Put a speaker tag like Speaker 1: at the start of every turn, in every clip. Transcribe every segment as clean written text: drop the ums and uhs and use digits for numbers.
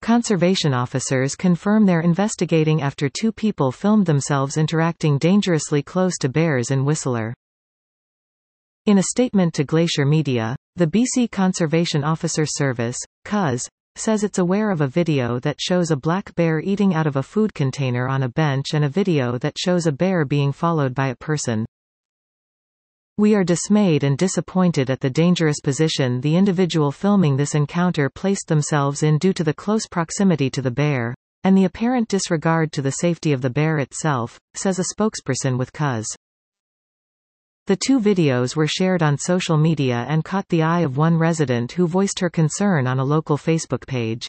Speaker 1: Conservation officers confirm they're investigating after 2 people filmed themselves interacting dangerously close to bears in Whistler. In a statement to Glacier Media, the BC Conservation Officer Service, COS, says it's aware of a video that shows a black bear eating out of a food container on a bench and a video that shows a bear being followed by a person. We are dismayed and disappointed at the dangerous position the individual filming this encounter placed themselves in due to the close proximity to the bear, and the apparent disregard to the safety of the bear itself, says a spokesperson with COS. The 2 videos were shared on social media and caught the eye of one resident who voiced her concern on a local Facebook page.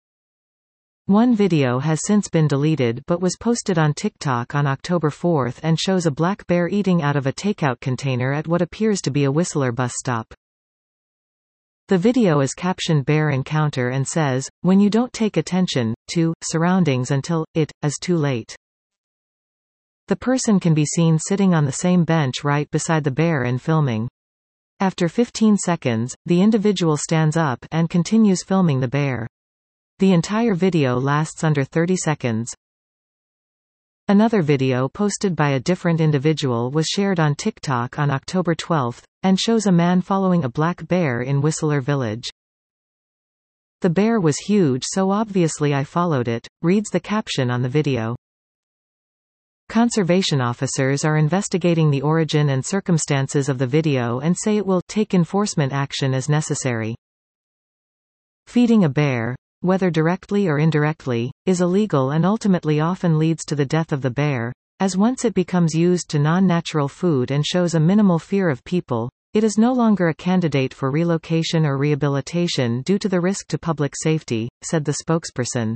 Speaker 1: One video has since been deleted but was posted on TikTok on October 4 and shows a black bear eating out of a takeout container at what appears to be a Whistler bus stop. The video is captioned "Bear Encounter" and says, "When you don't take attention to surroundings until it is too late." The person can be seen sitting on the same bench right beside the bear and filming. After 15 seconds, the individual stands up and continues filming the bear. The entire video lasts under 30 seconds. Another video posted by a different individual was shared on TikTok on October 12, and shows a man following a black bear in Whistler Village. "The bear was huge, so obviously I followed it," reads the caption on the video. Conservation officers are investigating the origin and circumstances of the video and say it will take enforcement action as necessary. Feeding a bear, whether directly or indirectly, is illegal and ultimately often leads to the death of the bear, as once it becomes used to non-natural food and shows a minimal fear of people, it is no longer a candidate for relocation or rehabilitation due to the risk to public safety, said the spokesperson.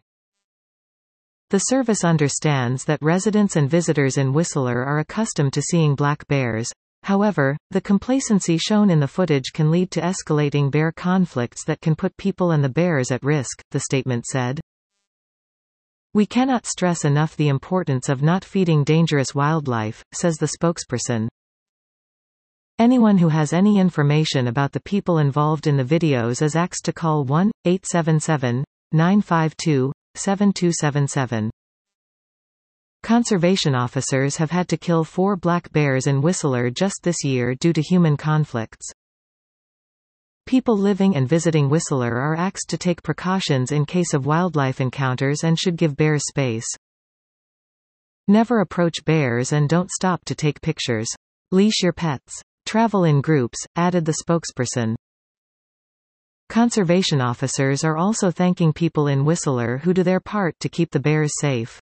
Speaker 1: The service understands that residents and visitors in Whistler are accustomed to seeing black bears. However, the complacency shown in the footage can lead to escalating bear conflicts that can put people and the bears at risk, the statement said. "We cannot stress enough the importance of not feeding dangerous wildlife," says the spokesperson. Anyone who has any information about the people involved in the videos is asked to call 1-877-952-7277. Conservation officers have had to kill 4 black bears in Whistler just this year due to human conflicts. People living and visiting Whistler are asked to take precautions in case of wildlife encounters and should give bears space. Never approach bears and don't stop to take pictures. Leash your pets. Travel in groups, added the spokesperson. Conservation officers are also thanking people in Whistler who do their part to keep the bears safe.